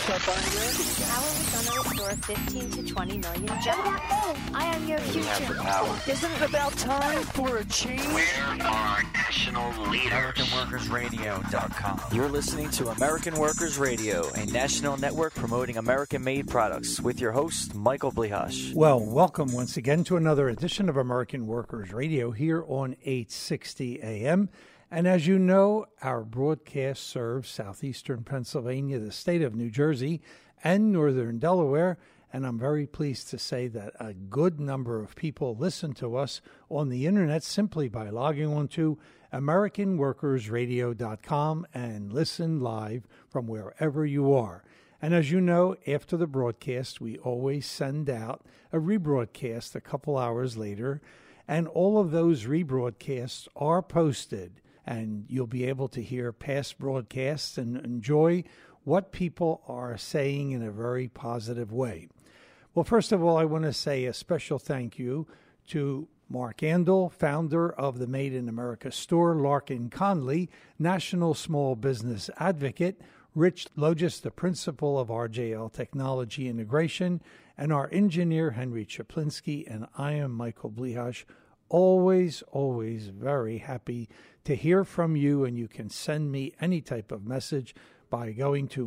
stop buying it? How are we going to restore 15 to 20 million jobs? I am your future. Isn't it about time for a change? Where are national leaders? AmericanWorkersRadio.com. You're listening to American Workers Radio, a national network promoting American-made products, with your host, Michael Blihash. Well, welcome once again to another edition of American Workers Radio here on 860 AM. And as you know, our broadcast serves southeastern Pennsylvania, the state of New Jersey, and northern Delaware. And I'm very pleased to say that a good number of people listen to us on the internet simply by logging on to AmericanWorkersRadio.com and listen live from wherever you are. And as you know, after the broadcast, we always send out a rebroadcast a couple hours later, and all of those rebroadcasts are posted, and you'll be able to hear past broadcasts and enjoy what people are saying in a very positive way. Well, first of all, I want to say a special thank you to Mark Andel, founder of the Made in America store, Larkin Conley, National Small Business Advocate, Rich Logis, the principal of RJL Technology Integration, and our engineer, Henry Chaplinsky, and I am Michael Blihash. Always very happy to hear from you, and you can send me any type of message by going to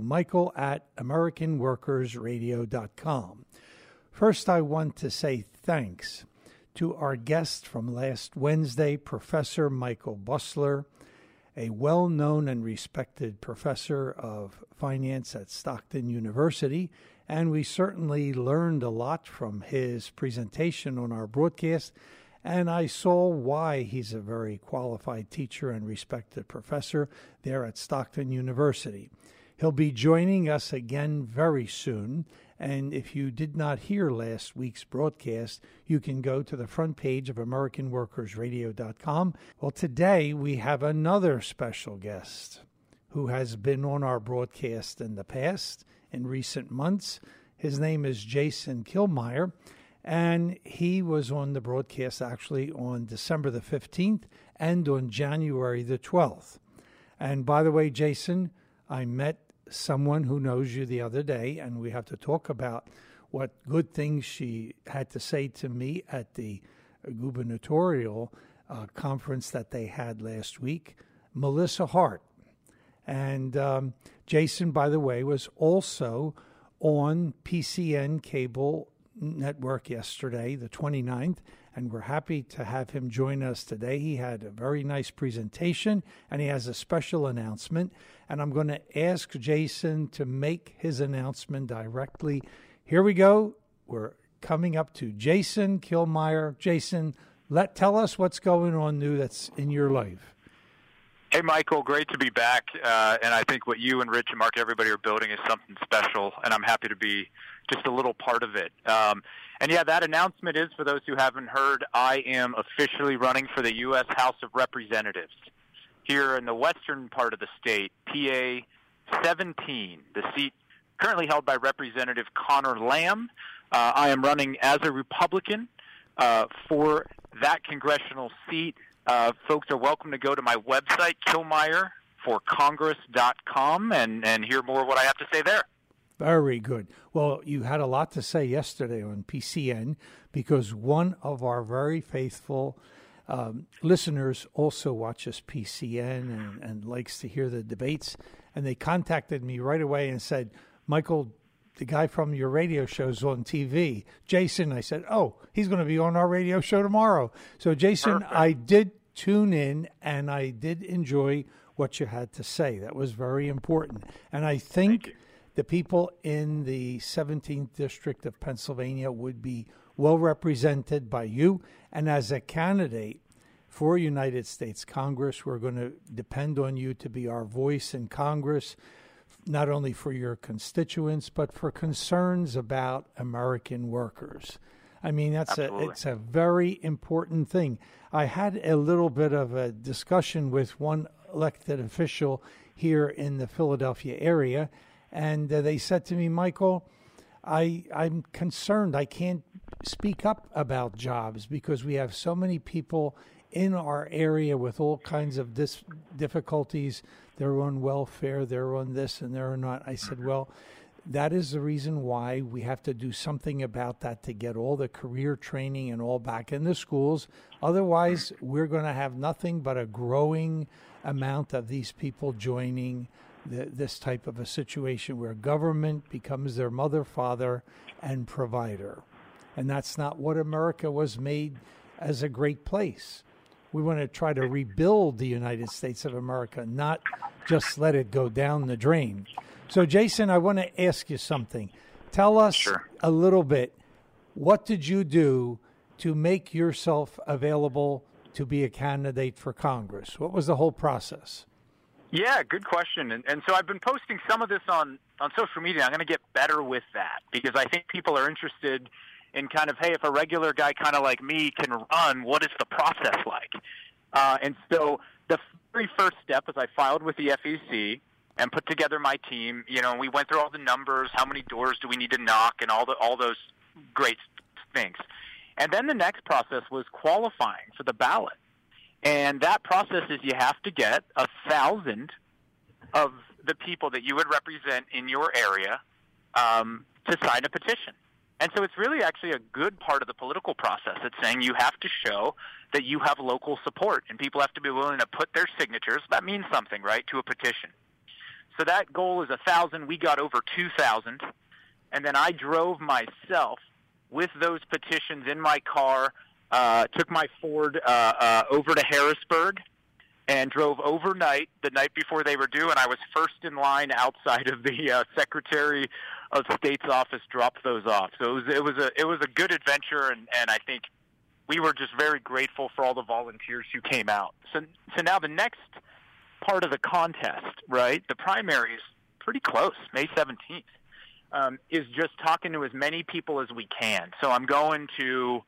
michael@AmericanWorkersRadio.com. First, I want to say thanks to our guest from last Wednesday, Professor Michael Busler, a well-known and respected professor of finance at Stockton University, and we certainly learned a lot from his presentation on our broadcast, and I saw why he's a very qualified teacher and respected professor there at Stockton University. He'll be joining us again very soon, and if you did not hear last week's broadcast, you can go to the front page of AmericanWorkersRadio.com. Well, today we have another special guest who has been on our broadcast in the past, in recent months. His name is Jason Killmeyer, and he was on the broadcast actually on December the 15th and on January the 12th. And by the way, Jason, I met someone who knows you the other day, and we have to talk about what good things she had to say to me at the gubernatorial conference that they had last week, Melissa Hart. And Jason, by the way, was also on PCN Cable Network yesterday, the 29th, and we're happy to have him join us today. He had a very nice presentation, and he has a special announcement, and I'm going to ask Jason to make his announcement directly. Here we go. We're coming up to Jason Killmeyer. Jason, tell us what's going on new that's in your life. Hey, Michael, great to be back, and I think what you and Rich and Mark, everybody are building is something special, and I'm happy to be just a little part of it. And yeah, that announcement is, for those who haven't heard, I am officially running for the U.S. House of Representatives here in the western part of the state, PA 17, the seat currently held by Representative Connor Lamb. I am running as a Republican for that congressional seat. Folks are welcome to go to my website, KillmeyerForCongress.com, and hear more of what I have to say there. Very good. Well, you had a lot to say yesterday on PCN because one of our very faithful listeners also watches PCN and likes to hear the debates. And they contacted me right away and said, Michael, the guy from your radio show's on TV. Jason, I said, oh, he's going to be on our radio show tomorrow. So, Jason, perfect. I did tune in and I did enjoy what you had to say. That was very important. And I think the people in the 17th District of Pennsylvania would be well represented by you. And as a candidate for United States Congress, we're going to depend on you to be our voice in Congress, not only for your constituents, but for concerns about American workers. I mean, it's a very important thing. I had a little bit of a discussion with one elected official here in the Philadelphia area, and they said to me, Michael, I'm concerned. I can't speak up about jobs because we have so many people in our area with all kinds of difficulties. They're on welfare, they're on this, and they're not. I said, well, that is the reason why we have to do something about that to get all the career training and all back in the schools. Otherwise, we're going to have nothing but a growing amount of these people joining this type of a situation where government becomes their mother, father, and provider. And that's not what America was made as a great place. We want to try to rebuild the United States of America, not just let it go down the drain. So, Jason, I want to ask you something. Tell us a little bit, what did you do to make yourself available to be a candidate for Congress? What was the whole process? Yeah, good question. And so I've been posting some of this on social media. I'm going to get better with that because I think people are interested in kind of, hey, if a regular guy kind of like me can run, what is the process like? And so the very first step is I filed with the FEC and put together my team. You know, we went through all the numbers, how many doors do we need to knock, and all those great things. And then the next process was qualifying for the ballot. And that process is you have to get 1,000 of the people that you would represent in your area to sign a petition. And so it's really actually a good part of the political process. It's saying you have to show that you have local support, and people have to be willing to put their signatures. That means something, right, to a petition. So that goal is 1,000. We got over 2,000. And then I drove myself with those petitions in my car, took my Ford over to Harrisburg and drove overnight the night before they were due, and I was first in line outside of the Secretary of State's office, dropped those off. So it was a good adventure, and I think we were just very grateful for all the volunteers who came out. So now the next part of the contest, right, the primary is pretty close, May 17th, is just talking to as many people as we can. So I'm going to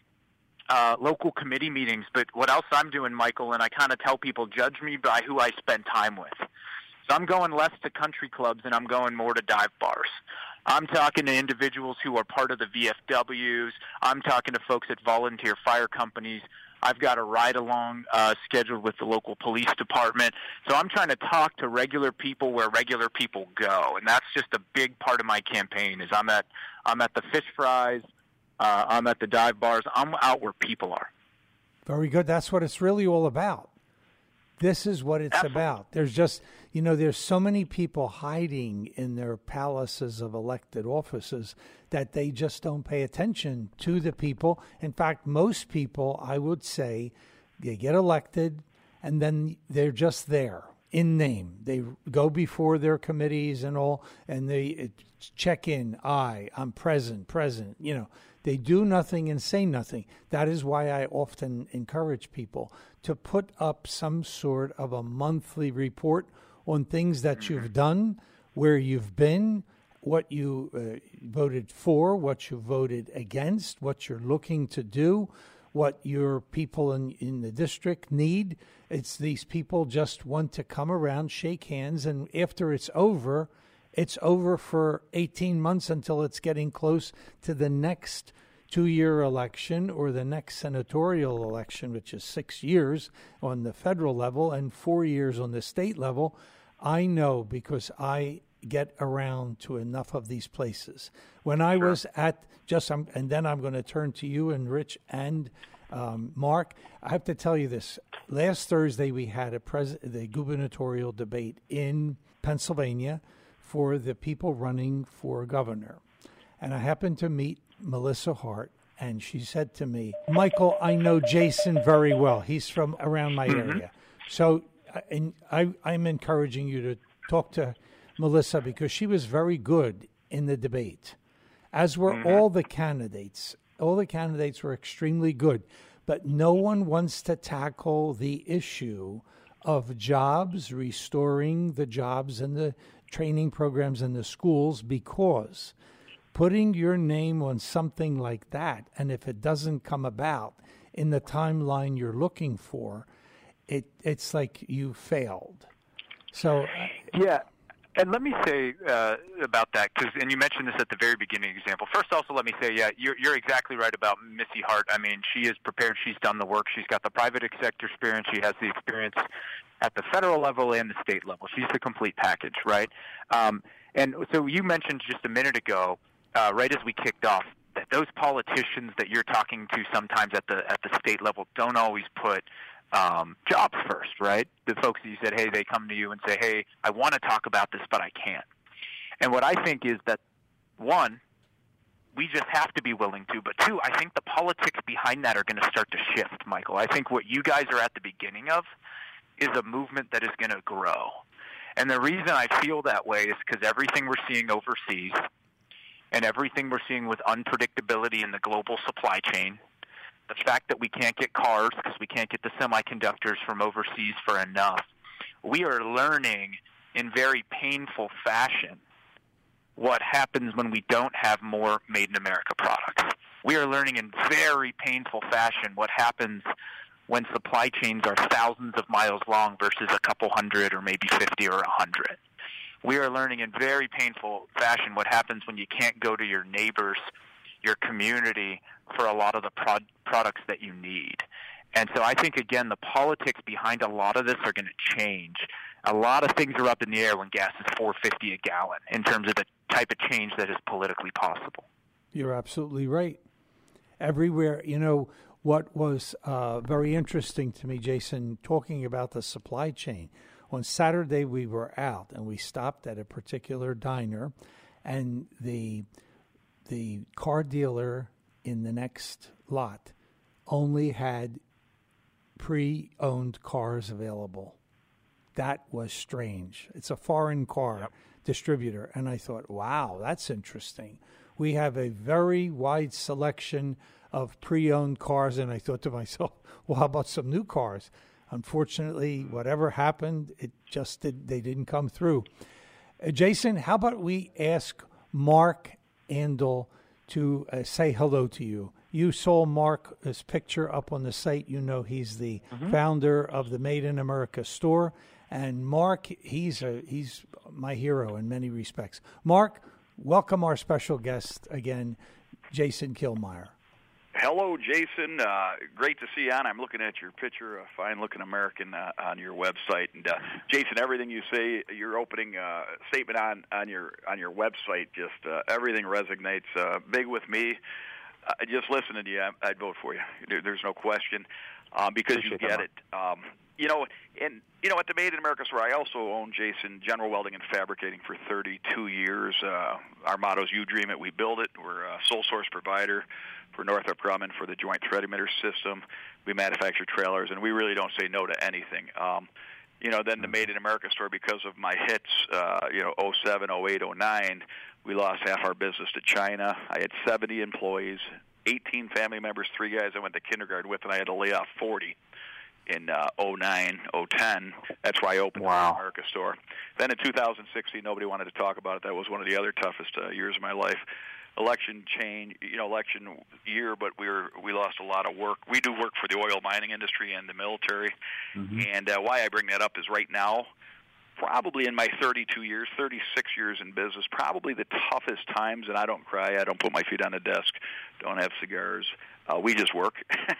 local committee meetings, but what else I'm doing, Michael, and I kind of tell people, judge me by who I spend time with. So I'm going less to country clubs and I'm going more to dive bars. I'm talking to individuals who are part of the VFWs. I'm talking to folks at volunteer fire companies. I've got a ride-along scheduled with the local police department. So I'm trying to talk to regular people where regular people go, and that's just a big part of my campaign. Is I'm at the fish fries, I'm at the dive bars. I'm out where people are. Very good. That's what it's really all about. This is what it's about. There's just, there's so many people hiding in their palaces of elected offices that they just don't pay attention to the people. In fact, most people, I would say, they get elected and then they're just there in name. They go before their committees and all, and they check in. I'm present. They do nothing and say nothing. That is why I often encourage people to put up some sort of a monthly report on things that you've done, where you've been, what you voted for, what you voted against, what you're looking to do, what your people in the district need. It's these people just want to come around, shake hands, and after it's over for 18 months until it's getting close to the next 2-year election or the next senatorial election, which is 6 years on the federal level and 4 years on the state level. I know because I get around to enough of these places. When I was at and then I'm going to turn to you and Rich and Mark. I have to tell you this. Last Thursday we had the gubernatorial debate in Pennsylvania for the people running for governor. And I happened to meet Melissa Hart, and she said to me, Michael, I know Jason very well. He's from around my area. So I'm encouraging you to talk to Melissa because she was very good in the debate, as were all the candidates. All the candidates were extremely good, but no one wants to tackle the issue of jobs, restoring the jobs and the training programs in the schools, because putting your name on something like that, and if it doesn't come about in the timeline you're looking for, it's like you failed. So yeah, And let me say about that, and you mentioned this at the very beginning example. First, also let me say, yeah, you're exactly right about Missy Hart. I mean, she is prepared. She's done the work. She's got the private sector experience. She has the experience at the federal level and the state level. She's the complete package, right? And so you mentioned just a minute ago, right as we kicked off, that those politicians that you're talking to sometimes at the state level don't always put jobs first, right? The folks that you said, hey, they come to you and say, hey, I want to talk about this, but I can't. And what I think is that, one, we just have to be willing to, but two, I think the politics behind that are going to start to shift, Michael. I think what you guys are at the beginning of is a movement that is going to grow. And the reason I feel that way is because everything we're seeing overseas and everything we're seeing with unpredictability in the global supply chain, the fact that we can't get cars because we can't get the semiconductors from overseas for enough, we are learning in very painful fashion what happens when we don't have more made-in-America products. We are learning in very painful fashion what happens when supply chains are thousands of miles long versus a couple hundred or maybe 50 or 100. We are learning in very painful fashion what happens when you can't go to your neighbors, your community, for a lot of the products that you need. And so I think, again, the politics behind a lot of this are going to change. A lot of things are up in the air when gas is $4.50 a gallon in terms of the type of change that is politically possible. You're absolutely right. Everywhere, what was very interesting to me, Jason, talking about the supply chain. On Saturday, we were out, and we stopped at a particular diner, and the car dealer in the next lot only had pre-owned cars available. That was strange. It's a foreign car distributor. And I thought, wow, that's interesting. We have a very wide selection of pre-owned cars. And I thought to myself, well, how about some new cars? Unfortunately, whatever happened, they didn't come through. Jason, how about we ask Mark Andel to say hello to you. You saw Mark's picture up on the site. You know he's the founder of the Made in America store. And Mark, he's my hero in many respects. Mark, welcome our special guest again, Jason Killmeyer. Hello, Jason. Great to see you on. I'm looking at your picture, a fine-looking American on your website. And Jason, everything you say, your opening statement on your website, just everything resonates big with me. Just listening to you, I'd vote for you. There's no question because you get it. At the Made in America store, I also own, Jason, General Welding and Fabricating for 32 years. Our motto is you dream it, we build it. We're a sole source provider for Northrop Grumman for the Joint Thread Emitter System. We manufacture trailers, and we really don't say no to anything. Then the Made in America store, because of my hits, 07, 08, 09, we lost half our business to China. I had 70 employees, 18 family members, 3 guys I went to kindergarten with, and I had to lay off 40 in 09, 010. That's why I opened the America store. Then in 2016, nobody wanted to talk about it. That was one of the other toughest years of my life. Election year, but we lost a lot of work. We do work for the oil mining industry and the military. And why I bring that up is right now, probably in my 36 years in business, probably the toughest times, and I don't cry, I don't put my feet on the desk, don't have cigars. We just work,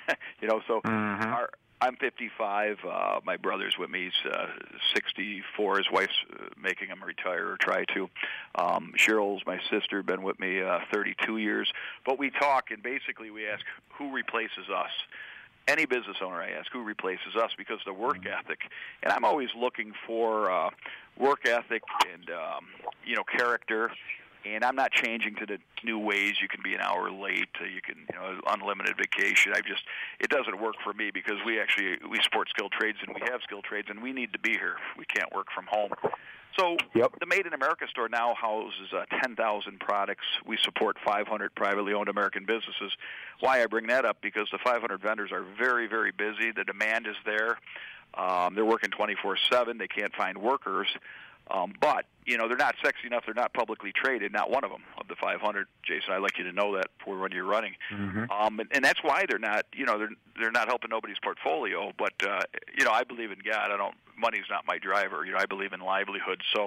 I'm 55. My brother's with me. He's 64. His wife's making him retire or try to. Cheryl's my sister, been with me 32 years. But we talk, and basically we ask who replaces us. Any business owner, I ask, who replaces us because the work ethic. And I'm always looking for work ethic and, character. And I'm not changing to the new ways. You can be an hour late. You can, unlimited vacation. It doesn't work for me because we support skilled trades and we have skilled trades and we need to be here. We can't work from home. So the Made in America store now houses 10,000 products. We support 500 privately owned American businesses. Why I bring that up? Because the 500 vendors are very, very busy. The demand is there. They're working 24/7. They can't find workers. But, they're not sexy enough. They're not publicly traded, not one of them of the 500. Jason, I'd like you to know that for when you're running. Mm-hmm. And that's why they're not, they're not helping nobody's portfolio. But, I believe in God. Money's not my driver. I believe in livelihood. So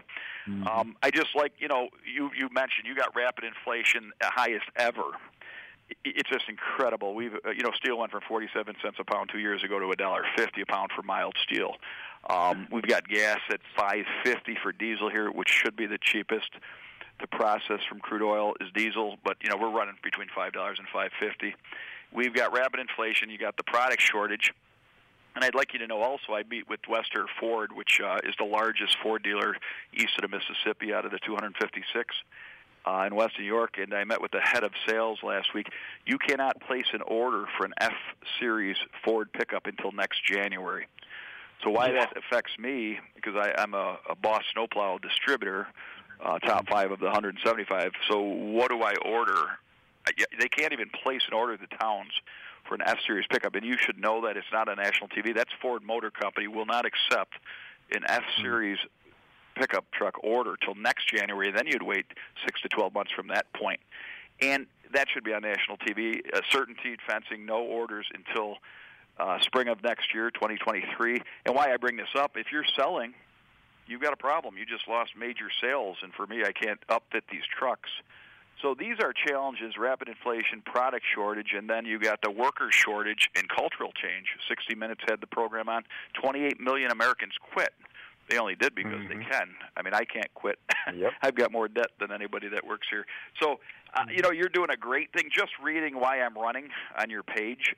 I just like, you mentioned you got rapid inflation, highest ever. It's just incredible. We've, steel went from 47 cents a pound 2 years ago to $1.50 a pound for mild steel. We've got gas at $5.50 for diesel here, which should be the cheapest. The process from crude oil is diesel, but we're running between $5 and $5.50. We've got rapid inflation. You got the product shortage, and I'd like you to know also I meet with Wester Ford, which is the largest Ford dealer east of the Mississippi out of the 256. In West New York, and I met with the head of sales last week. You cannot place an order for an F-Series Ford pickup until next January. So why that affects me, because I'm a Boss snowplow distributor, top 5 of the 175. So what do I order? They can't even place an order at the towns for an F-Series pickup, and you should know that it's not a national TV. That's Ford Motor Company will not accept an F-Series pickup truck order till next January. Then you'd wait 6 to 12 months from that point. And that should be on national TV. Certainty fencing, no orders until spring of next year, 2023. And why I bring this up, if you're selling, you've got a problem. You just lost major sales, and for me, I can't upfit these trucks. So these are challenges: rapid inflation, product shortage, and then you got the worker shortage and cultural change. 60 Minutes had the program on. 28 million Americans quit. They only did because they can. I mean, I can't quit. Yep. I've got more debt than anybody that works here. So, you're doing a great thing. Just reading why I'm running on your page,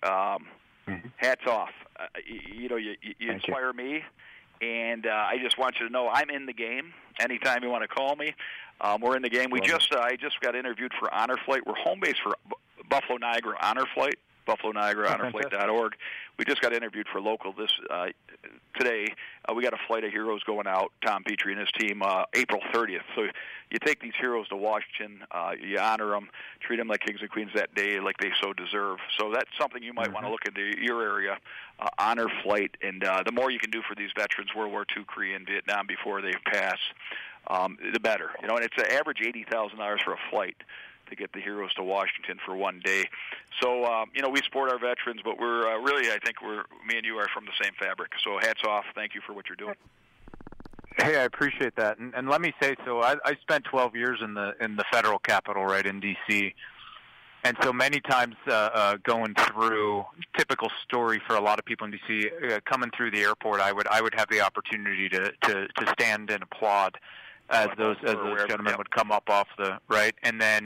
hats off. You inspire me, and I just want you to know I'm in the game. Anytime you want to call me, we're in the game. I just got interviewed for Honor Flight. We're home base for Buffalo Niagara Honor Flight. BuffaloNiagaraHonorFlight.org. We just got interviewed for local today. We got a flight of heroes going out, Tom Petrie and his team, April 30th. So you take these heroes to Washington, you honor them, treat them like kings and queens that day, like they so deserve. So that's something you might want to look into your area, Honor Flight. And the more you can do for these veterans, World War II, Korea, and Vietnam before they pass, the better. And it's an average $80,000 for a flight to get the heroes to Washington for one day. So, we support our veterans, but we're really, I think me and you are from the same fabric. So hats off. Thank you for what you're doing. Hey, I appreciate that. And let me say, so I spent 12 years in the federal capital, right, in D.C., and so many times going through, typical story for a lot of people in D.C., coming through the airport, I would have the opportunity to stand and applaud as those gentlemen would come up off the right, and then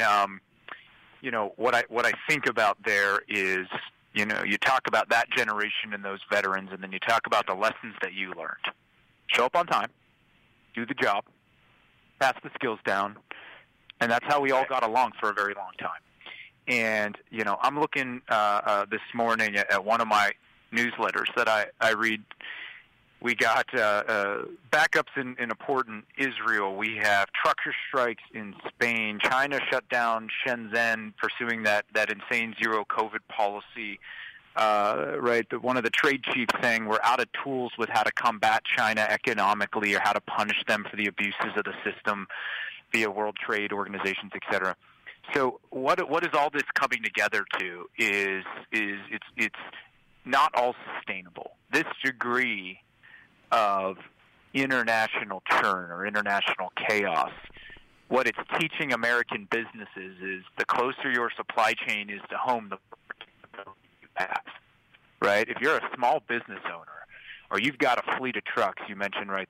what I think about there is you talk about that generation and those veterans, and then you talk about the lessons that you learned. Show up on time, do the job, pass the skills down, and that's how we all got along for a very long time. And I'm looking this morning at one of my newsletters that I read. We got backups in a port in Israel. We have trucker strikes in Spain. China shut down Shenzhen, pursuing that insane zero COVID policy. Right, one of the trade chiefs saying we're out of tools with how to combat China economically or how to punish them for the abuses of the system via World Trade Organizations, et cetera. So what is all this coming together to is it's not all sustainable. This degree of international churn or international chaos, what it's teaching American businesses is the closer your supply chain is to home, the more you have, right? If you're a small business owner or you've got a fleet of trucks, you mentioned, right,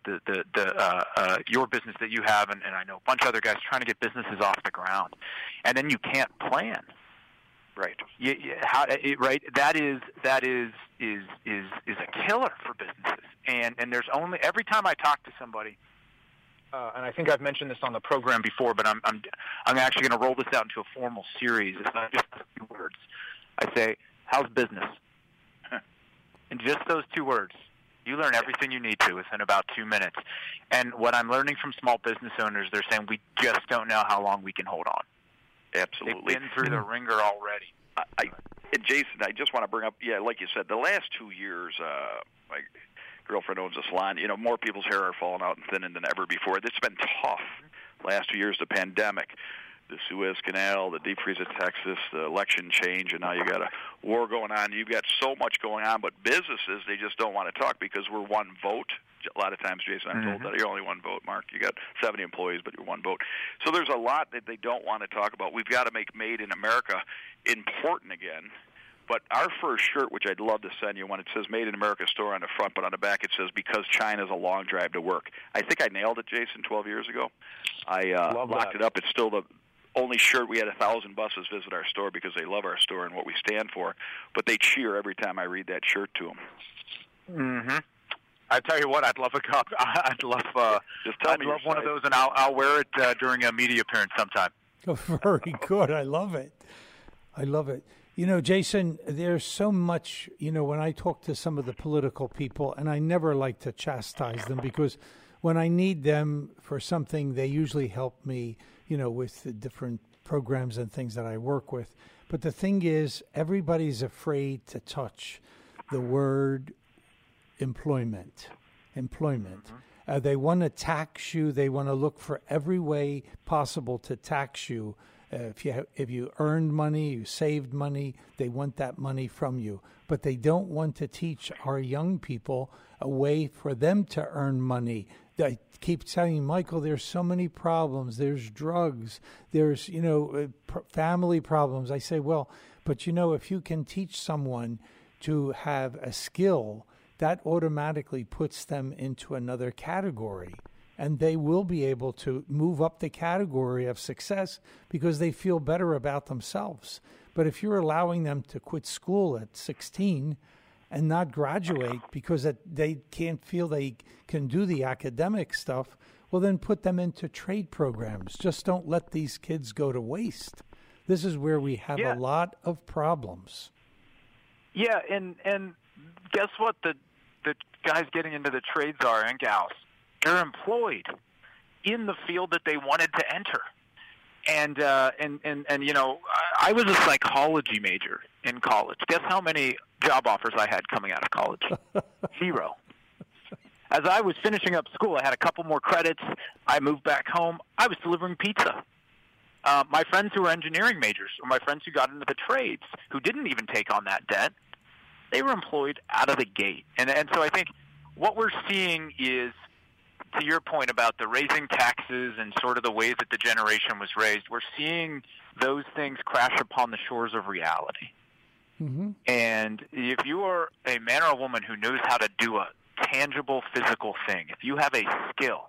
your business that you have, and I know a bunch of other guys trying to get businesses off the ground, and then you can't plan. Right. Right. That is a killer for businesses. And there's only every time I talk to somebody, and I think I've mentioned this on the program before, but I'm actually going to roll this out into a formal series. It's not just a few words. I say, "How's business?" And just those two words, you learn everything you need to within about 2 minutes. And what I'm learning from small business owners, they're saying we just don't know how long we can hold on. Absolutely. They've been through the ringer already. And Jason, I just want to bring up, like you said, the last 2 years, girlfriend owns a salon. More people's hair are falling out and thinning than ever before. It's been tough last 2 years, the pandemic, the Suez Canal, the deep freeze of Texas, the election change, and now you got a war going on. You've got so much going on, but businesses, they just don't want to talk because we're one vote. A lot of times, Jason, I'm told that you're only one vote, Mark. You got 70 employees, but you're one vote. So there's a lot that they don't want to talk about. We've got to make Made in America important again. But our first shirt, which I'd love to send you, when it says Made in America store on the front, but on the back it says, because China's a long drive to work. I think I nailed it, Jason, 12 years ago. I locked it up. It's still the only shirt. We had 1,000 buses visit our store because they love our store and what we stand for. But they cheer every time I read that shirt to them. Mm-hmm. I tell you what, I'd love a cup. I'd love one of those, and I'll wear it during a media appearance sometime. Oh, very good. I love it. I love it. Jason, there's so much, when I talk to some of the political people, and I never like to chastise them because when I need them for something, they usually help me, with the different programs and things that I work with. But the thing is, everybody's afraid to touch the word employment. They want to tax you. They want to look for every way possible to tax you. If you earned money, you saved money, they want that money from you. But they don't want to teach our young people a way for them to earn money. I keep telling Michael, there's so many problems. There's drugs. There's, family problems. I say, well, but if you can teach someone to have a skill, that automatically puts them into another category. And they will be able to move up the category of success because they feel better about themselves. But if you're allowing them to quit school at 16 and not graduate because they can't feel they can do the academic stuff, well, then put them into trade programs. Just don't let these kids go to waste. This is where we have a lot of problems. Yeah, and guess what? The guys getting into the trades are, and gals, they're employed in the field that they wanted to enter. And I was a psychology major in college. Guess how many job offers I had coming out of college? 0. As I was finishing up school, I had a couple more credits. I moved back home. I was delivering pizza. My friends who were engineering majors, or my friends who got into the trades, who didn't even take on that debt, they were employed out of the gate. And so I think what we're seeing is, to your point about the raising taxes and sort of the ways that the generation was raised, we're seeing those things crash upon the shores of reality. Mm-hmm. And if you are a man or a woman who knows how to do a tangible physical thing, if you have a skill,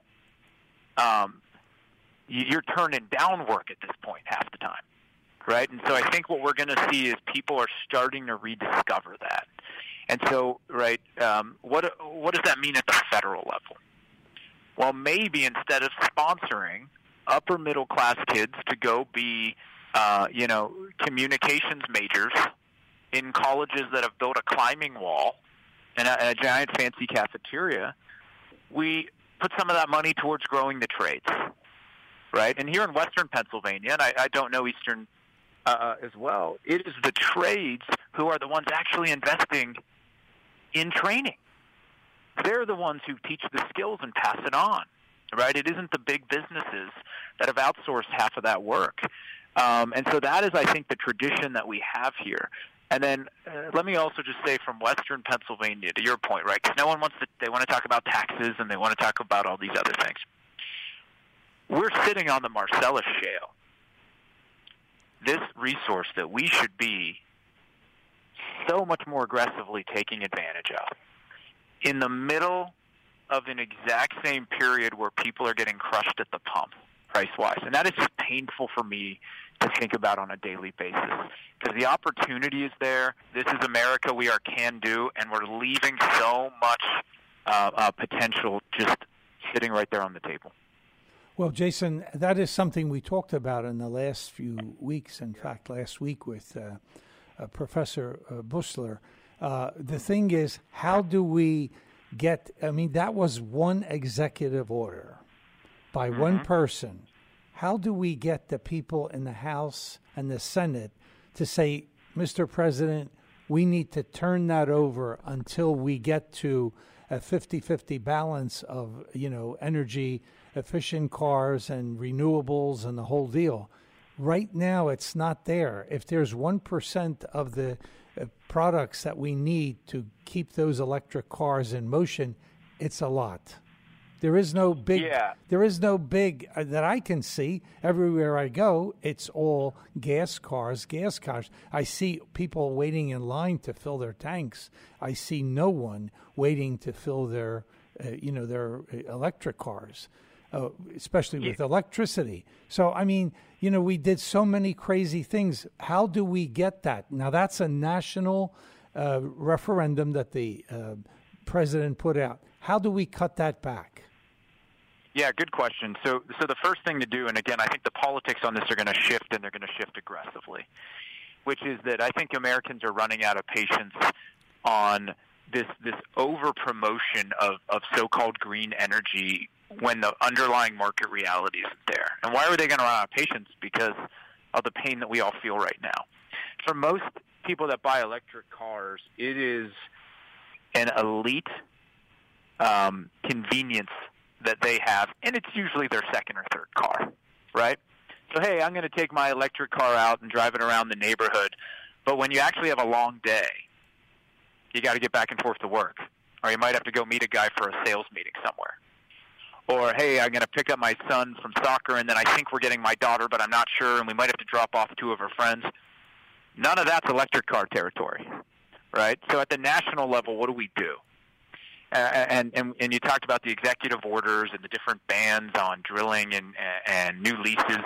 you're turning down work at this point half the time, right? And so I think what we're going to see is people are starting to rediscover that. And so, right, what does that mean at the federal level? Well, maybe instead of sponsoring upper middle class kids to go be, communications majors in colleges that have built a climbing wall and a giant fancy cafeteria, we put some of that money towards growing the trades, right? And here in Western Pennsylvania, and I don't know Eastern as well, it is the trades who are the ones actually investing in training. They're the ones who teach the skills and pass it on, right? It isn't the big businesses that have outsourced half of that work. And so that is, I think, the tradition that we have here. And then let me also just say from Western Pennsylvania, to your point, right, because no one wants to, they want to talk about taxes and they want to talk about all these other things. We're sitting on the Marcellus Shale, this resource that we should be so much more aggressively taking advantage of, in the middle of an exact same period where people are getting crushed at the pump, price-wise. And that is just painful for me to think about on a daily basis, because the opportunity is there. This is America. We are can-do, and we're leaving so much potential just sitting right there on the table. Well, Jason, that is something we talked about in the last few weeks. In fact, last week with Professor Bussler. The thing is, how do we get, that was one executive order by one person. How do we get the people in the House and the Senate to say, Mr. President, we need to turn that over until we get to a 50-50 balance of, energy efficient cars and renewables and the whole deal. Right now, it's not there. If there's 1% of the products that we need to keep those electric cars in motion, it's a lot. There is no big. Yeah. There is no big that I can see. Everywhere I go, it's all gas cars. I see people waiting in line to fill their tanks. I see no one waiting to fill their electric cars, especially with electricity. So, I mean, we did so many crazy things. How do we get that? Now, that's a national referendum that the president put out. How do we cut that back? Yeah, good question. So the first thing to do, and again, I think the politics on this are going to shift, and they're going to shift aggressively, which is that I think Americans are running out of patience on this over-promotion of so-called green energy when the underlying market reality isn't there. And why are they going to run out of patience? Because of the pain that we all feel right now. For most people that buy electric cars, it is an elite convenience that they have, and it's usually their second or third car, right? So, hey, I'm going to take my electric car out and drive it around the neighborhood, but when you actually have a long day, you got to get back and forth to work, or you might have to go meet a guy for a sales meeting somewhere. Or, hey, I'm going to pick up my son from soccer, and then I think we're getting my daughter, but I'm not sure, and we might have to drop off two of her friends. None of that's electric car territory, right? So at the national level, what do we do? And you talked about the executive orders and the different bans on drilling and new leases.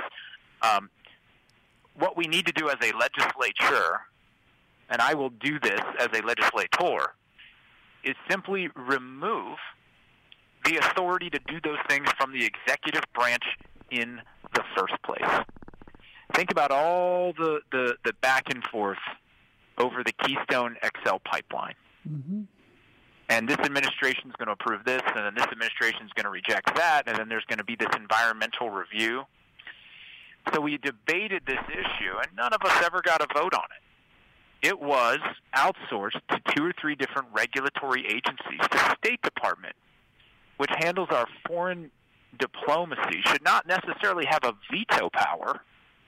What we need to do as a legislature, and I will do this as a legislator, is simply remove the authority to do those things from the executive branch in the first place. Think about all the back and forth over the Keystone XL pipeline. Mm-hmm. And this administration is going to approve this, and then this administration is going to reject that, and then there's going to be this environmental review. So we debated this issue, and none of us ever got a vote on it. It was outsourced to 2 or 3 different regulatory agencies. The State Department, which handles our foreign diplomacy, should not necessarily have a veto power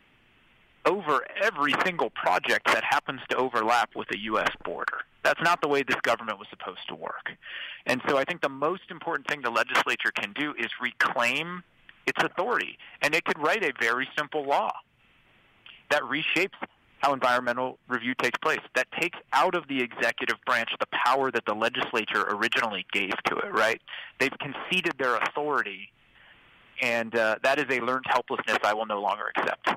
over every single project that happens to overlap with the U.S. border. That's not the way this government was supposed to work. And so I think the most important thing the legislature can do is reclaim its authority. And it could write a very simple law that reshapes how environmental review takes place, that takes out of the executive branch the power that the legislature originally gave to it, right? They've conceded their authority, and that is a learned helplessness I will no longer accept.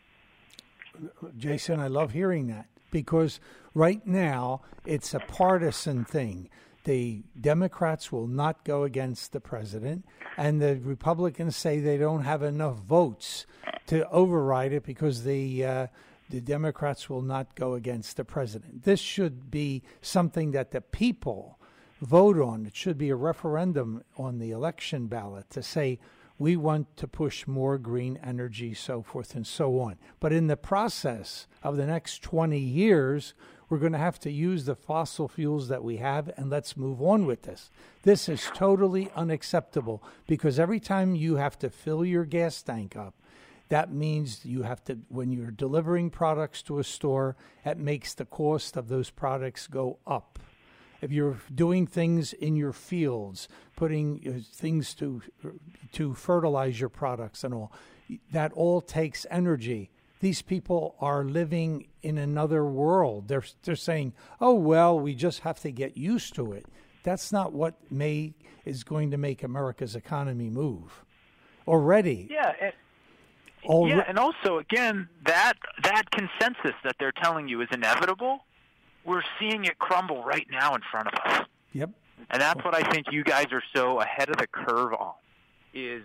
Jason, I love hearing that, because right now it's a partisan thing. The Democrats will not go against the president, and the Republicans say they don't have enough votes to override it because the Democrats will not go against the president. This should be something that the people vote on. It should be a referendum on the election ballot to say, we want to push more green energy, so forth and so on. But in the process of the next 20 years, we're going to have to use the fossil fuels that we have, and let's move on with this. This is totally unacceptable, because every time you have to fill your gas tank up, that means you have to, when you're delivering products to a store, that makes the cost of those products go up. If you're doing things in your fields, putting things to fertilize your products and all, that all takes energy. These people are living in another world. They're saying, oh, well, we just have to get used to it. That's not what is going to make America's economy move. Already. Yeah. And also, again, that consensus that they're telling you is inevitable, we're seeing it crumble right now in front of us. Yep. And that's what I think you guys are so ahead of the curve on. It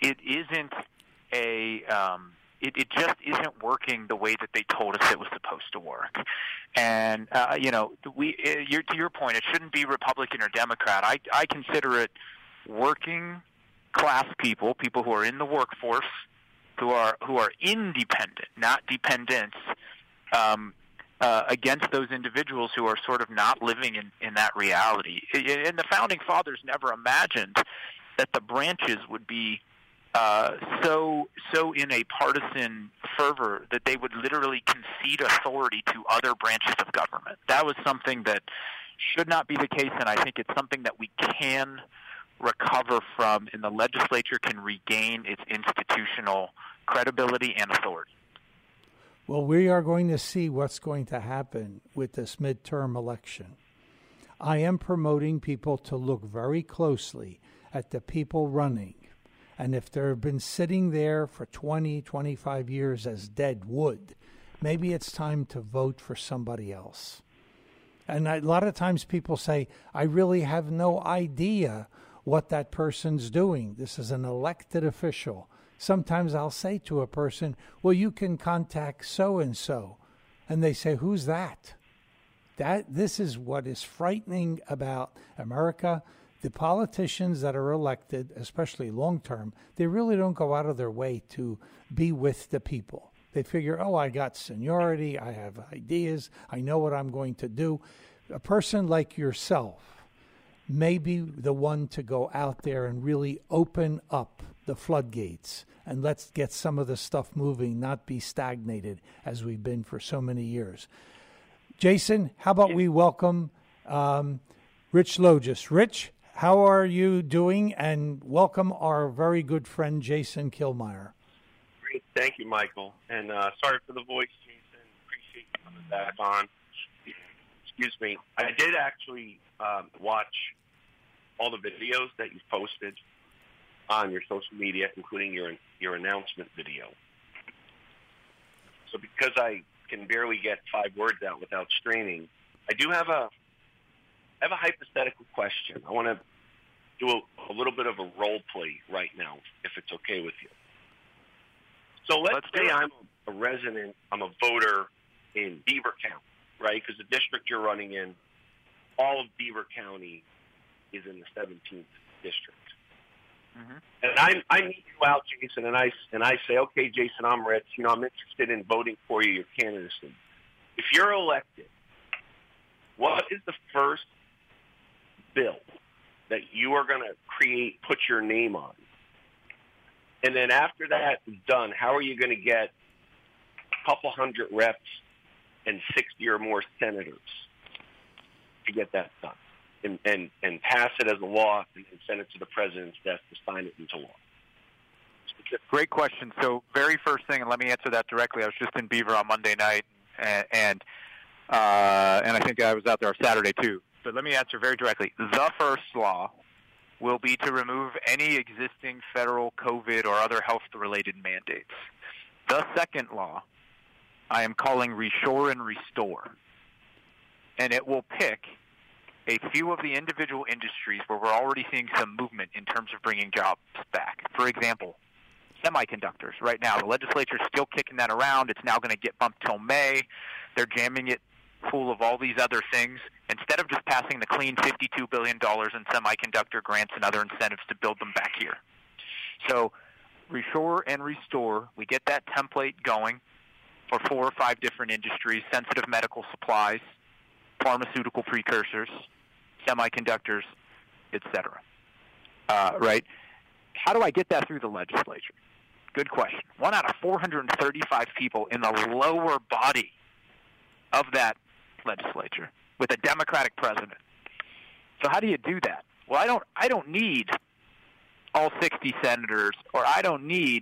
just isn't working the way that they told us it was supposed to work. And to your point, it shouldn't be Republican or Democrat. I consider it working class people who are in the workforce, who are independent, not dependents, against those individuals who are sort of not living in that reality. And the Founding Fathers never imagined that the branches would be so in a partisan fervor that they would literally concede authority to other branches of government. That was something that should not be the case, and I think it's something that we can recover from, and the legislature can regain its institutional credibility and authority. Well, we are going to see what's going to happen with this midterm election. I am promoting people to look very closely at the people running. And if they've been sitting there for 20, 25 years as dead wood, maybe it's time to vote for somebody else. And a lot of times people say, I really have no idea what that person's doing. This is an elected official. Sometimes I'll say to a person, well, you can contact so-and-so. And they say, who's that? This is what is frightening about America. The politicians that are elected, especially long-term, they really don't go out of their way to be with the people. They figure, oh, I got seniority, I have ideas, I know what I'm going to do. A person like yourself may be the one to go out there and really open up the floodgates and let's get some of the stuff moving, not be stagnated as we've been for so many years. Jason, how about we welcome Rich Logis. Rich, how are you doing? And welcome our very good friend, Jason Killmeyer. Great. Thank you, Michael. And sorry for the voice, Jason. Appreciate you coming back on. Excuse me. I did actually watch all the videos that you've posted on your social media, including your announcement video. So because I can barely get 5 words out without straining, I do have a hypothetical question. I want to do a little bit of a role play right now, if it's okay with you. So let's say I'm a resident, I'm a voter in Beaver County, right? Because the district you're running in, all of Beaver County is in the 17th district. Mm-hmm. And I meet you out, Jason, and I say, okay, Jason, I'm Rich. You know, I'm interested in voting for you, your candidacy. If you're elected, what is the first bill that you are going to create, put your name on? And then after that is done, how are you going to get a couple hundred reps and 60 or more senators to get that done? And pass it as a law and send it to the president's desk to sign it into law? Great question. So very first thing, and let me answer that directly. I was just in Beaver on Monday night, and I think I was out there Saturday too. But let me answer very directly. The first law will be to remove any existing federal COVID or other health-related mandates. The second law I am calling Reshore and Restore, and it will pick a few of the individual industries where we're already seeing some movement in terms of bringing jobs back. For example, semiconductors. Right now, the legislature's still kicking that around. It's now going to get bumped till May. They're jamming it full of all these other things. Instead of just passing the clean $52 billion in semiconductor grants and other incentives to build them back here. So, Reshore and Restore, we get that template going for 4 or 5 different industries: sensitive medical supplies, pharmaceutical precursors, semiconductors, etc. Right? How do I get that through the legislature? Good question. 1 out of 435 people in the lower body of that legislature with a Democratic president. So how do you do that? Well, I don't need all 60 senators, or I don't need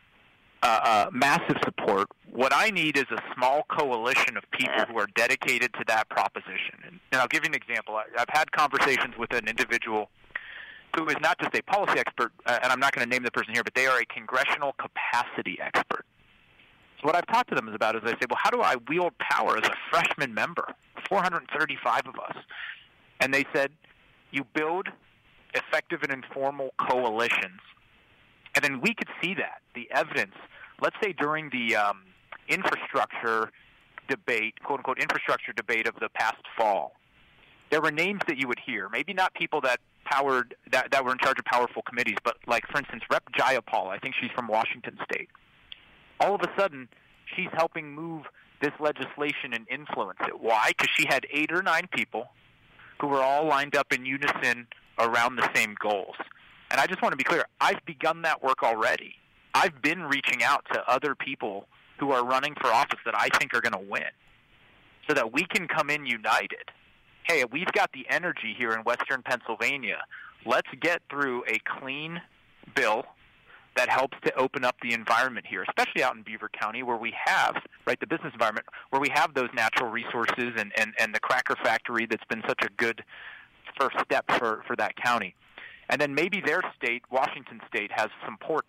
massive support. What I need is a small coalition of people who are dedicated to that proposition. And I'll give you an example. I've had conversations with an individual who is not just a policy expert, and I'm not going to name the person here, but they are a congressional capacity expert. So what I've talked to them about is I say, well, how do I wield power as a freshman member, 435 of us? And they said, you build effective and informal coalitions. And then we could see that, the evidence. Let's say during the infrastructure debate, quote-unquote infrastructure debate of the past fall, there were names that you would hear, maybe not people that were in charge of powerful committees, but like, for instance, Rep. Jayapal, I think she's from Washington State. All of a sudden, she's helping move this legislation and influence it. Why? Because she had 8 or 9 people who were all lined up in unison around the same goals. And I just want to be clear, I've begun that work already. I've been reaching out to other people who are running for office that I think are going to win so that we can come in united. Hey, we've got the energy here in Western Pennsylvania. Let's get through a clean bill that helps to open up the environment here, especially out in Beaver County where we have, right, the business environment, where we have those natural resources and the cracker factory that's been such a good first step for that county. And then maybe their state, Washington State, has some ports.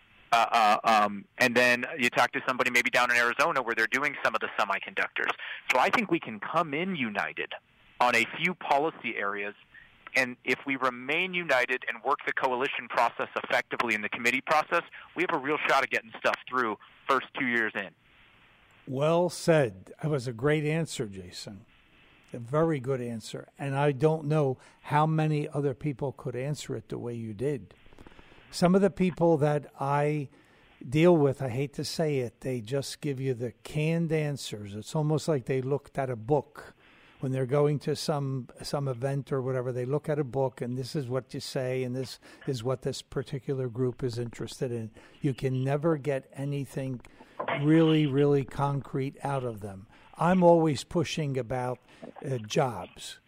And then you talk to somebody maybe down in Arizona where they're doing some of the semiconductors. So I think we can come in united on a few policy areas. And if we remain united and work the coalition process effectively in the committee process, we have a real shot at getting stuff through first 2 years in. Well said. That was a great answer, Jason. A very good answer. And I don't know how many other people could answer it the way you did. Some of the people that I deal with, I hate to say it, they just give you the canned answers. It's almost like they looked at a book. When they're going to some event or whatever, they look at a book and this is what you say and this is what this particular group is interested in. You can never get anything really, really concrete out of them. I'm always pushing about jobs.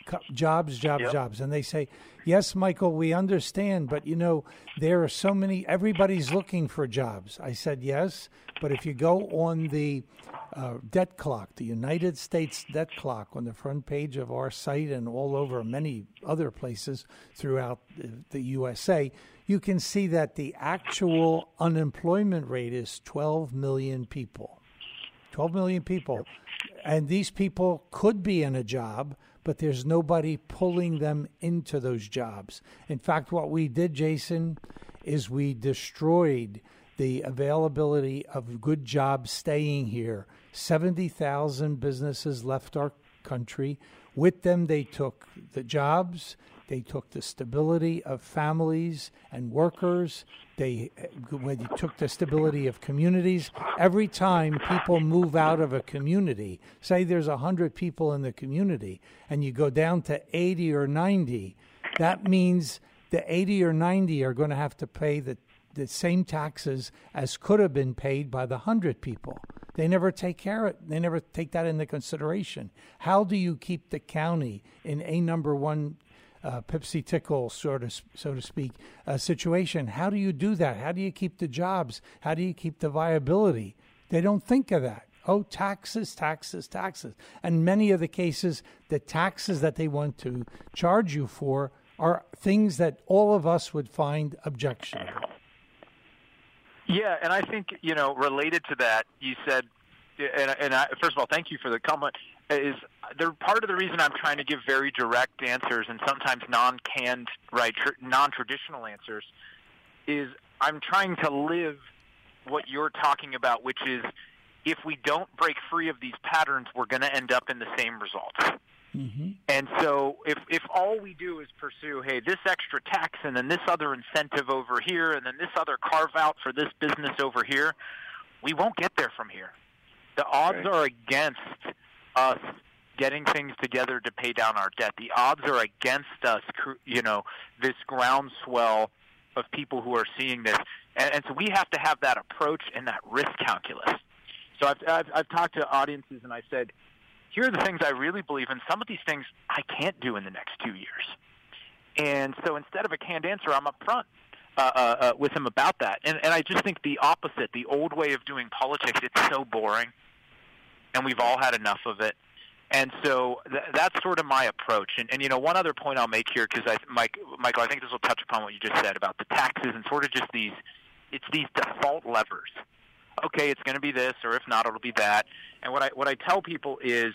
And they say, yes, Michael, we understand, but, there are so many, everybody's looking for jobs. I said, yes, but if you go on the debt clock, the United States debt clock on the front page of our site and all over many other places throughout the USA, you can see that the actual unemployment rate is 12 million people. 12 million people. And these people could be in a job, but there's nobody pulling them into those jobs. In fact, what we did, Jason, is we destroyed the availability of good jobs staying here. 70,000 businesses left our country. With them, they took the jobs, they took the stability of families and workers, they took the stability of communities. Every time people move out of a community, say there's 100 people in the community, and you go down to 80 or 90, that means the 80 or 90 are going to have to pay the same taxes as could have been paid by the 100 people. They never take care of it. They never take that into consideration. How do you keep the county in a number one Pepsi tickle, so to speak, situation? How do you do that? How do you keep the jobs? How do you keep the viability? They don't think of that. Oh, taxes, taxes, taxes. And many of the cases, the taxes that they want to charge you for are things that all of us would find objectionable. Yeah, and I think, related to that, you said, and first of all, thank you for the comment, is part of the reason I'm trying to give very direct answers and sometimes non-canned, right, non-traditional answers, is I'm trying to live what you're talking about, which is if we don't break free of these patterns, we're going to end up in the same results. Mm-hmm. And so if all we do is pursue, hey, this extra tax and then this other incentive over here and then this other carve-out for this business over here, we won't get there from here. The odds are against us getting things together to pay down our debt. The odds are against us, this groundswell of people who are seeing this. And so we have to have that approach and that risk calculus. So I've talked to audiences and I said, here are the things I really believe in. Some of these things I can't do in the next 2 years. And so instead of a canned answer, I'm upfront with him about that. And I just think the opposite, the old way of doing politics, it's so boring, and we've all had enough of it. And so that's sort of my approach. And one other point I'll make here, because Michael, I think this will touch upon what you just said about the taxes and sort of just these default levers. Okay, it's going to be this, or if not, it'll be that. And what I tell people is,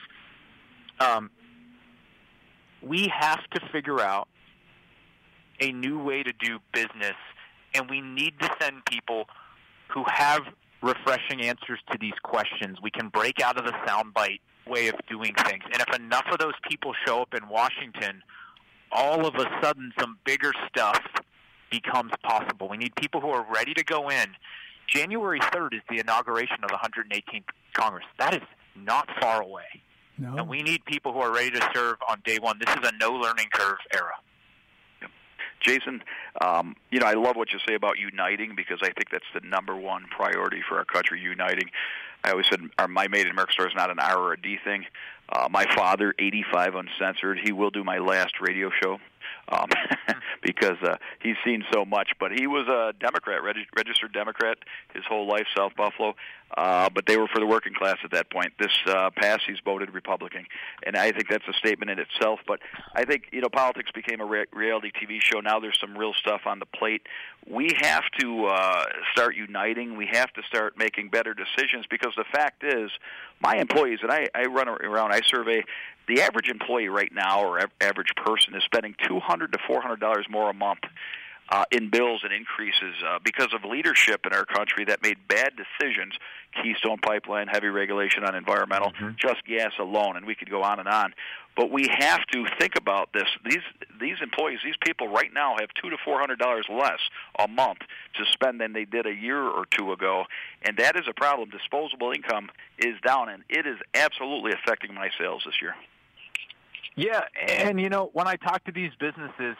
we have to figure out a new way to do business, and we need to send people who have refreshing answers to these questions. We can break out of the soundbite way of doing things. And if enough of those people show up in Washington, all of a sudden some bigger stuff becomes possible. We need people who are ready to go in. January 3rd is the inauguration of the 118th Congress. That is not far away. No. And we need people who are ready to serve on day one. This is a no learning curve era. Jason, I love what you say about uniting, because I think that's the number one priority for our country, uniting. I always said my Made in America store is not an R or a D thing. My father, 85 uncensored, he will do my last radio show because he's seen so much. But he was a Democrat, registered Democrat his whole life, South Buffalo. But they were for the working class at that point. This past, he's voted Republican. And I think that's a statement in itself. But I think, politics became a reality TV show. Now there's some real stuff on the plate. We have to start uniting. We have to start making better decisions, because the fact is, my employees, and I run around, I survey, the average employee right now, or average person, is spending $200 to $400 more a month in bills and increases because of leadership in our country that made bad decisions. Keystone Pipeline, heavy regulation on environmental, just gas alone, and we could go on and on. But we have to think about this. These employees, these people right now have $200 to $400 less a month to spend than they did a year or two ago, and that is a problem. Disposable income is down, and it is absolutely affecting my sales this year. Yeah, and when I talk to these businesses,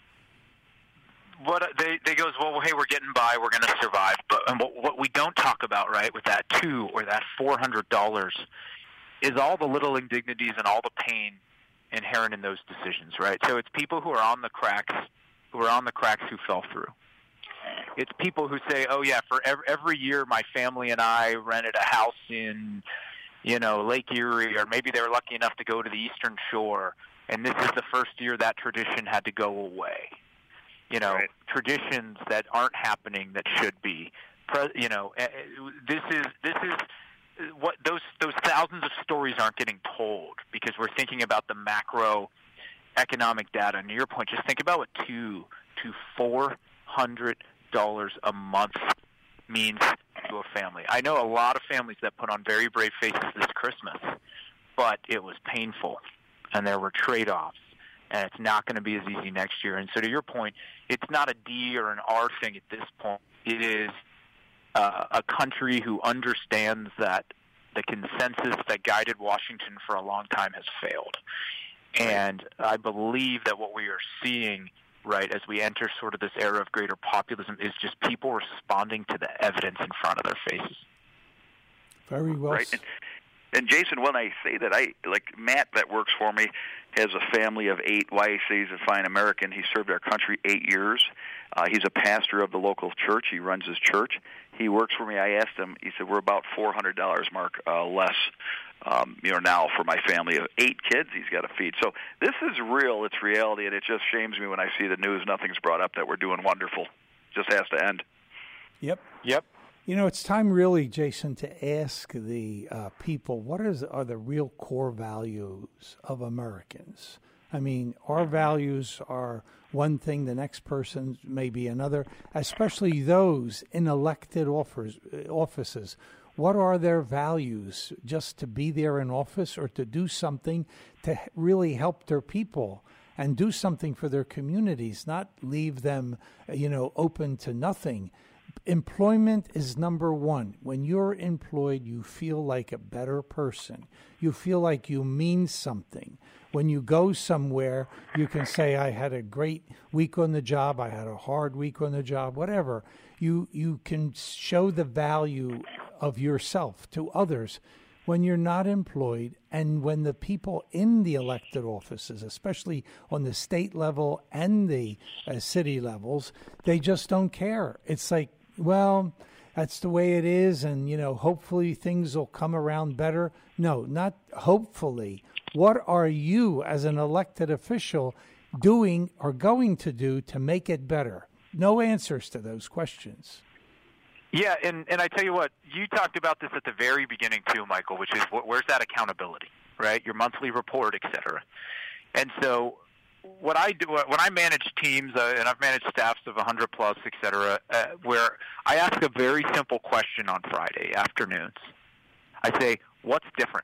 what they goes, well, hey, we're getting by, we're going to survive. But what we don't talk about, right, with that $200 or that $400 is all the little indignities and all the pain inherent in those decisions, right? So it's people who are on the cracks, who fell through. It's people who say, oh yeah, for every year my family and I rented a house in, Lake Erie, or maybe they were lucky enough to go to the Eastern Shore, and this is the first year that tradition had to go away. Right. Traditions that aren't happening that should be. This is what those thousands of stories aren't getting told, because we're thinking about the macro economic data. And to your point, just think about what $200 to $400 a month means to a family. I know a lot of families that put on very brave faces this Christmas, but it was painful, and there were trade-offs. And it's not going to be as easy next year. And so to your point, it's not a D or an R thing at this point. It is a country who understands that the consensus that guided Washington for a long time has failed. And I believe that what we are seeing, right, as we enter sort of this era of greater populism, is just people responding to the evidence in front of their faces. Very well. Right. And Jason, when I say that, Matt that works for me has a family of 8. Why I say he's a fine American. He served our country 8 years. He's a pastor of the local church. He runs his church. He works for me. I asked him. He said, we're about $400, Mark, less, now for my family of 8 kids he's got to feed. So this is real. It's reality, and it just shames me when I see the news. Nothing's brought up that we're doing wonderful. Just has to end. Yep. It's time really, Jason, to ask the people, what are the real core values of Americans? I mean, our values are one thing, the next person may be another, especially those in elected offices. What are their values? Just to be there in office, or to do something to really help their people and do something for their communities, not leave them, open to nothing. Employment is number one. When you're employed, you feel like a better person. You feel like you mean something. When you go somewhere, you can say, I had a great week on the job, I had a hard week on the job, whatever. You can show the value of yourself to others. When you're not employed, and when the people in the elected offices, especially on the state level and the city levels, they just don't care. It's like, well, that's the way it is, and, hopefully things will come around better. No, not hopefully. What are you, as an elected official, doing or going to do to make it better? No answers to those questions. Yeah, and I tell you what, you talked about this at the very beginning too, Michael, which is where's that accountability, right? Your monthly report, et cetera. And so what I do when I manage teams, and I've managed staffs of 100 plus, et cetera, where I ask a very simple question on Friday afternoons. I say, what's different?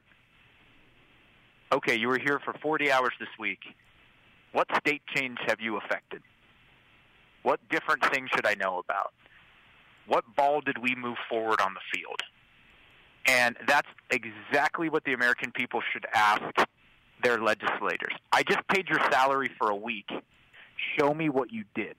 Okay, you were here for 40 hours this week. What state change have you affected? What different things should I know about? What ball did we move forward on the field? And that's exactly what the American people should ask their legislators. I just paid your salary for a week. Show me what you did.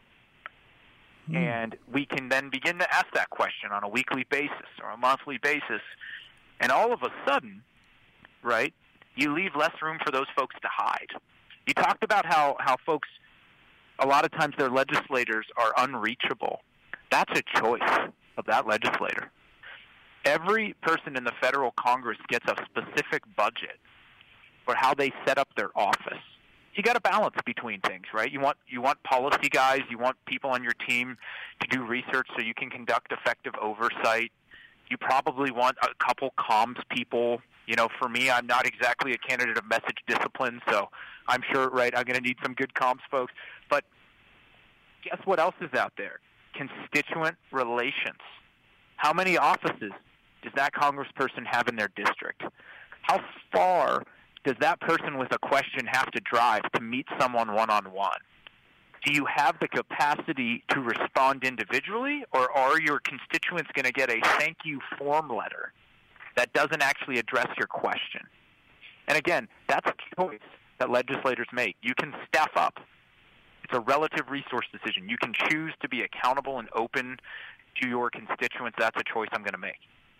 And we can then begin to ask that question on a weekly basis or a monthly basis. And all of a sudden, right, you leave less room for those folks to hide. You talked about how folks, a lot of times their legislators are unreachable. That's a choice of that legislator. Every person in the federal Congress gets a specific budget for how they set up their office. You got to balance between things, right? You want policy guys, you want people on your team to do research so you can conduct effective oversight. You probably want a couple comms people. You know, for me, I'm not exactly a candidate of message discipline, so I'm sure, right, I'm going to need some good comms folks. But guess what else is out there? Constituent relations. How many offices does that congressperson have in their district? How far does that person with a question have to drive to meet someone one-on-one? Do you have the capacity to respond individually, or are your constituents going to get a thank you form letter that doesn't actually address your question? And again, that's a choice that legislators make. You can staff up. It's a relative resource decision. You can choose to be accountable and open to your constituents. That's a choice I'm going to make.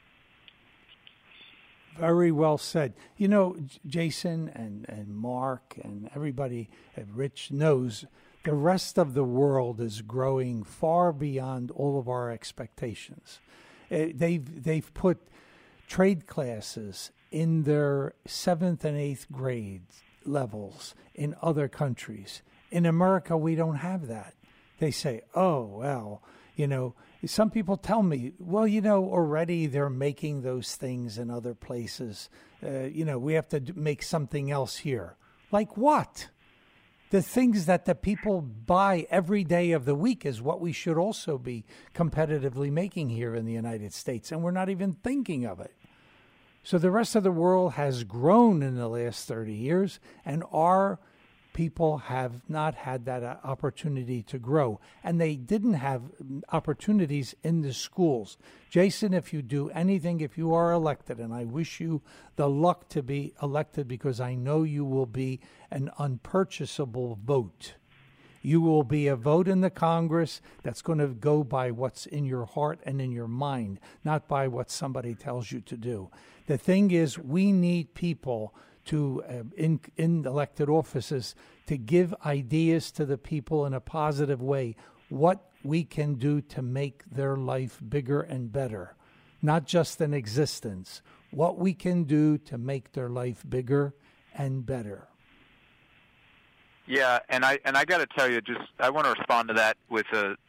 Very well said. You know, Jason and Mark and everybody at Rich knows the rest of the world is growing far beyond all of our expectations. They've put trade classes in their 7th and 8th grade levels in other countries. In America, we don't have that. They say, oh, well, you know, some people tell me, well, you know, already they're making those things in other places. You know, we have to make something else here. Like what? The things that the people buy every day of the week is what we should also be competitively making here in the United States, and we're not even thinking of it. So the rest of the world has grown in the last 30 years, and our people have not had that opportunity to grow, and they didn't have opportunities in the schools. Jason, if you do anything, if you are elected, and I wish you the luck to be elected because I know you will be an unpurchasable vote. You will be a vote in the Congress that's going to go by what's in your heart and in your mind, not by what somebody tells you to do. The thing is, we need people to in elected offices to give ideas to the people in a positive way, what we can do to make their life bigger and better, not just an existence, what we can do to make their life bigger and better. Yeah, and I got to tell you, I want to respond to that with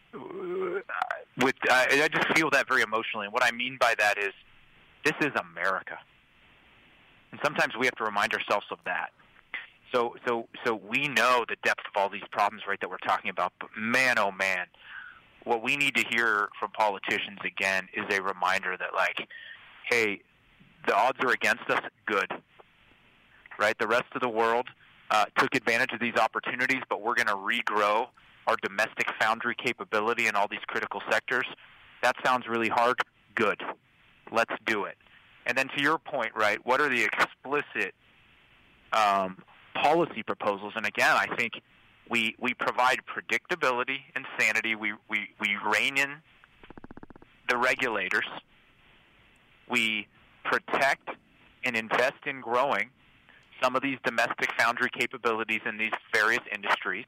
I just feel that very emotionally, and what I mean by that is this is America. And sometimes we have to remind ourselves of that. So we know the depth of all these problems, right, that we're talking about. But man, oh man, what we need to hear from politicians again is a reminder that, like, hey, the odds are against us. Good, right? The rest of the world took advantage of these opportunities, but we're going to regrow our domestic foundry capability in all these critical sectors. That sounds really hard. Good, let's do it. And then to your point, right, what are the explicit policy proposals? And again, I think we provide predictability and sanity. We rein in the regulators. We protect and invest in growing some of these domestic foundry capabilities in these various industries.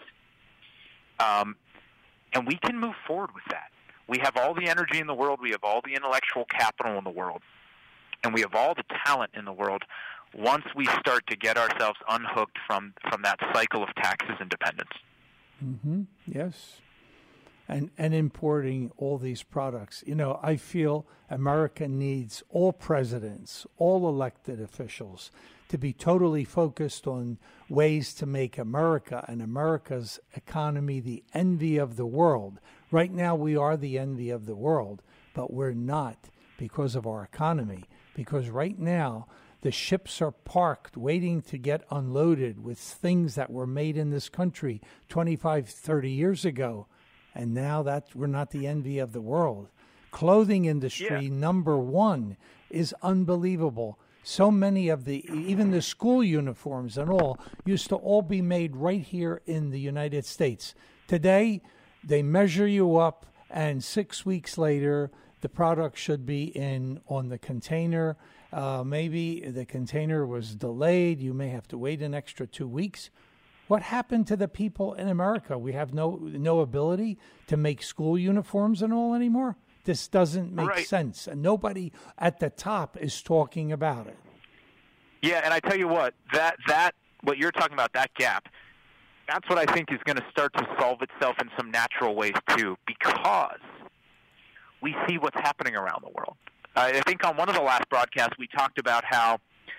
And we can move forward with that. We have all the energy in the world. We have all the intellectual capital in the world. And we have all the talent in the world once we start to get ourselves unhooked from that cycle of taxes and dependence. Mm-hmm. Yes. And importing all these products. You know, I feel America needs all presidents, all elected officials to be totally focused on ways to make America and America's economy the envy of the world. Right now we are the envy of the world, but we're not because of our economy. Because right now, the ships are parked waiting to get unloaded with things that were made in this country 25, 30 years ago. And now that we're not the envy of the world. clothing industry, number one, is unbelievable. So many of even the school uniforms and all used to all be made right here in the United States. Today, they measure you up, and 6 weeks later, the product should be on the container. Maybe the container was delayed. You may have to wait an extra 2 weeks. What happened to the people in America? We have no ability to make school uniforms and all anymore? This doesn't make sense, and nobody at the top is talking about it. Yeah, and I tell you what, that what you're talking about, that gap, that's what I think is going to start to solve itself in some natural ways too, because we see what's happening around the world. I think on one of the last broadcasts we talked about how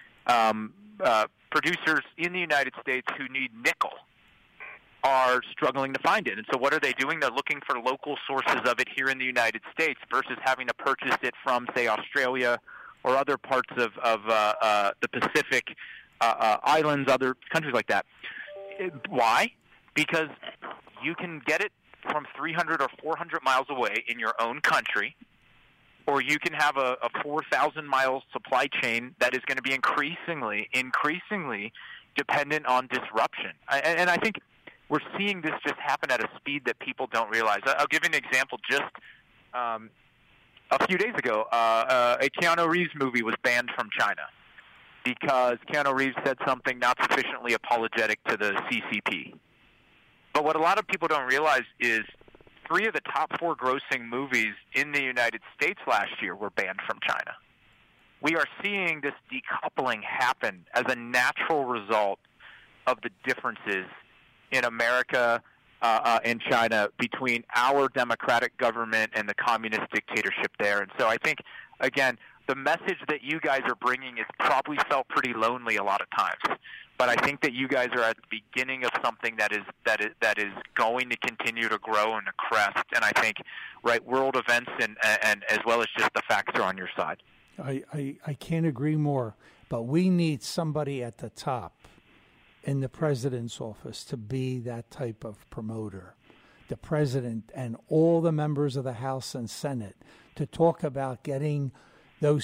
producers in the United States who need nickel are struggling to find it. And so what are they doing? They're looking for local sources of it here in the United States versus having to purchase it from, say, Australia or other parts of the Pacific islands, other countries like that. Why? Because you can get it from 300 or 400 miles away in your own country, or you can have a 4,000-mile supply chain that is going to be increasingly dependent on disruption. And I think we're seeing this just happen at a speed that people don't realize. I'll give you an example. Just a few days ago, a Keanu Reeves movie was banned from China because Keanu Reeves said something not sufficiently apologetic to the CCP. But what a lot of people don't realize is 3 of the top 4 grossing movies in the United States last year were banned from China. We are seeing this decoupling happen as a natural result of the differences in America and China between our democratic government and the communist dictatorship there. And so I think, again, the message that you guys are bringing is probably felt pretty lonely a lot of times. But I think that you guys are at the beginning of something that is going to continue to grow and to crest. And I think, world events and as well as just the facts are on your side. I can't agree more. But we need somebody at the top in the president's office to be that type of promoter. The president and all the members of the House and Senate to talk about getting those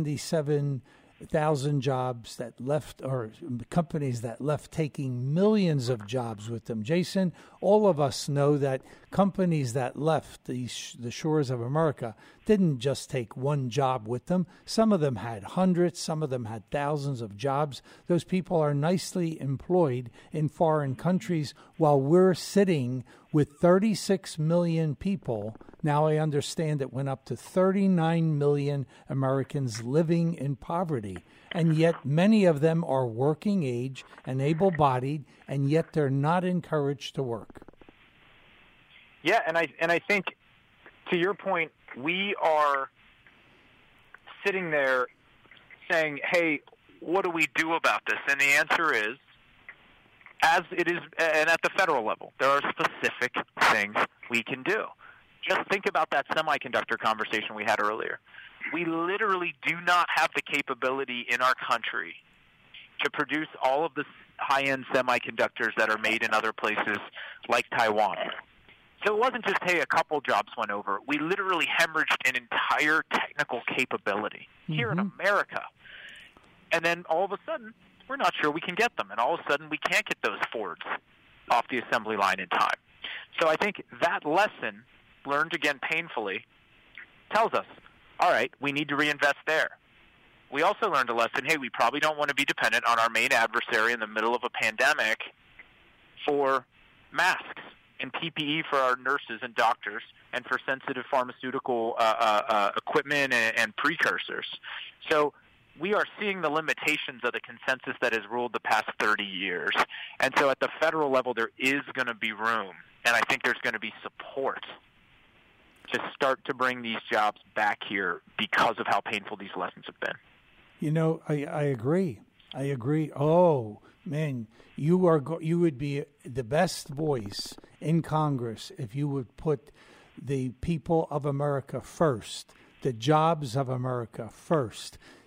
77,000 jobs that left, or companies that left, taking millions of jobs with them. Jason, all of us know that companies that left the shores of America didn't just take one job with them. Some of them had hundreds, some of them had thousands of jobs. Those people are nicely employed in foreign countries while we're sitting with 36 million people. Now I understand it went up to 39 million Americans living in poverty. And yet many of them are working age and able-bodied, and yet they're not encouraged to work. Yeah, and I think, to your point, we are sitting there saying, hey, what do we do about this? And the answer is, as it is, and at the federal level, there are specific things we can do. Just think about that semiconductor conversation we had earlier. We literally do not have the capability in our country to produce all of the high-end semiconductors that are made in other places like Taiwan. So it wasn't just, hey, a couple jobs went over. We literally hemorrhaged an entire technical capability here in America. And then all of a sudden, we're not sure we can get them. And all of a sudden, we can't get those Fords off the assembly line in time. So I think that lesson, learned again painfully, tells us, all right, we need to reinvest there. We also learned a lesson, hey, we probably don't want to be dependent on our main adversary in the middle of a pandemic for masks and PPE for our nurses and doctors and for sensitive pharmaceutical equipment and precursors. So we are seeing the limitations of the consensus that has ruled the past 30 years. And so at the federal level, there is going to be room, and I think there's going to be support to start to bring these jobs back here because of how painful these lessons have been. You know, I agree. I agree. Oh, man, you would be the best voice in Congress if you would put the people of America first, the jobs of America first.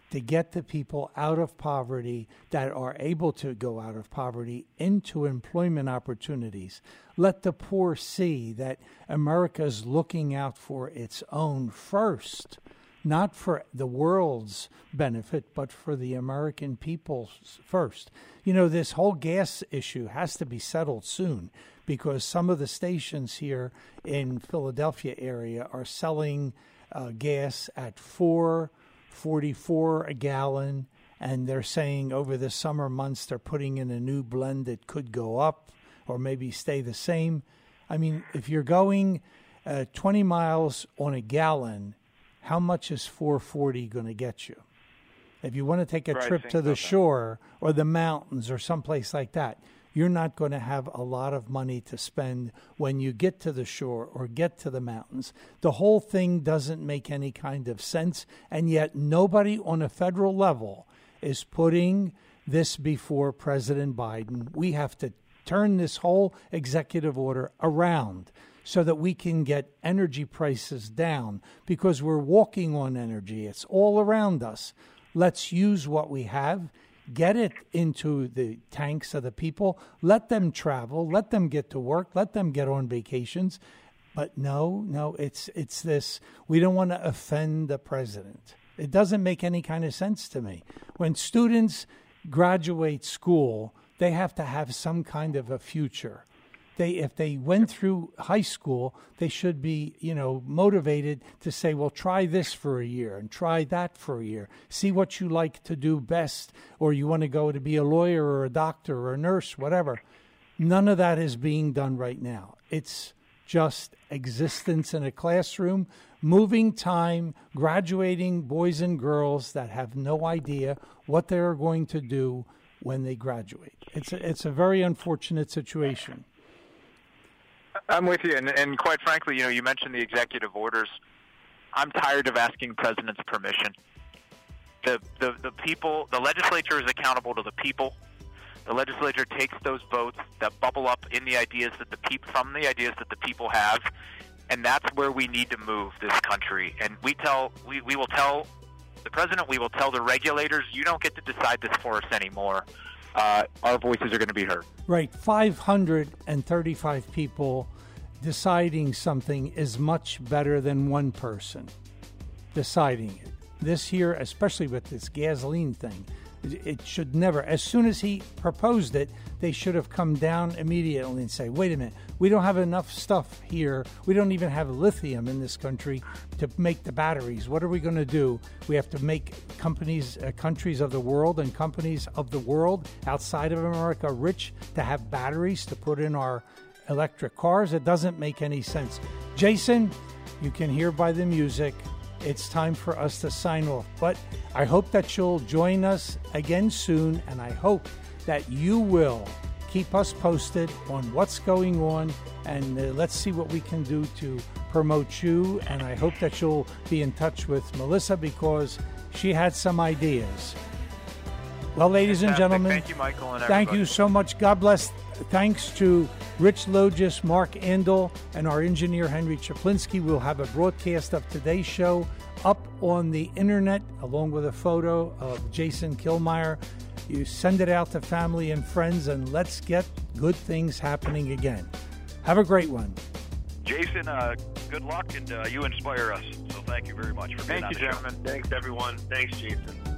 to get the people out of poverty that are able to go out of poverty into employment opportunities. Let the poor see that America is looking out for its own first, not for the world's benefit, but for the American people first. You know, this whole gas issue has to be settled soon, because some of the stations here in Philadelphia area are selling gas at $4.44 a gallon, and they're saying over the summer months they're putting in a new blend that could go up or maybe stay the same. I mean, if you're going 20 miles on a gallon, how much is $4.40 going to get you? If you want to take a trip to the shore or the mountains or someplace like that, you're not going to have a lot of money to spend when you get to the shore or get to the mountains. The whole thing doesn't make any kind of sense, and yet nobody on a federal level is putting this before President Biden. We have to turn this whole executive order around so that we can get energy prices down, because we're walking on energy. It's all around us. Let's use what we have. Get it into the tanks of the people. Let them travel. Let them get to work. Let them get on vacations. But no, it's this. We don't want to offend the president. It doesn't make any kind of sense to me. When students graduate school, they have to have some kind of a future. If they went through high school, they should be, motivated to say, well, try this for a year and try that for a year. See what you like to do best, or you want to go to be a lawyer or a doctor or a nurse, whatever. None of that is being done right now. It's just existence in a classroom, moving time, graduating boys and girls that have no idea what they're going to do when they graduate. It's a very unfortunate situation. I'm with you, and quite frankly, you mentioned the executive orders. I'm tired of asking presidents permission. The people, the legislature is accountable to the people. The legislature takes those votes that bubble up in the ideas that the people have, and that's where we need to move this country. And we will tell the president, we will tell the regulators, you don't get to decide this for us anymore. Our voices are going to be heard. Right. 535 people deciding something is much better than one person deciding it. This here, especially with this gasoline thing, it should never, as soon as he proposed it, they should have come down immediately and say, wait a minute, we don't have enough stuff here. We don't even have lithium in this country to make the batteries. What are we going to do? We have to make countries of the world and companies of the world outside of America rich to have batteries to put in our electric cars. It doesn't make any sense. Jason, you can hear by the music, it's time for us to sign off. But I hope that you'll join us again soon, and I hope that you will keep us posted on what's going on, and let's see what we can do to promote you. And I hope that you'll be in touch with Melissa, because she had some ideas. Well, ladies and gentlemen, thank you, Michael, and thank you so much. God bless. Thanks to Rich Logis, Mark Andel, and our engineer, Henry Chaplinsky. We'll have a broadcast of today's show up on the internet, along with a photo of Jason Killmeyer. You send it out to family and friends, and let's get good things happening again. Have a great one. Jason, good luck, and you inspire us. So thank you very much for being on the show. Thank you, gentlemen. Thanks, everyone. Thanks, Jason.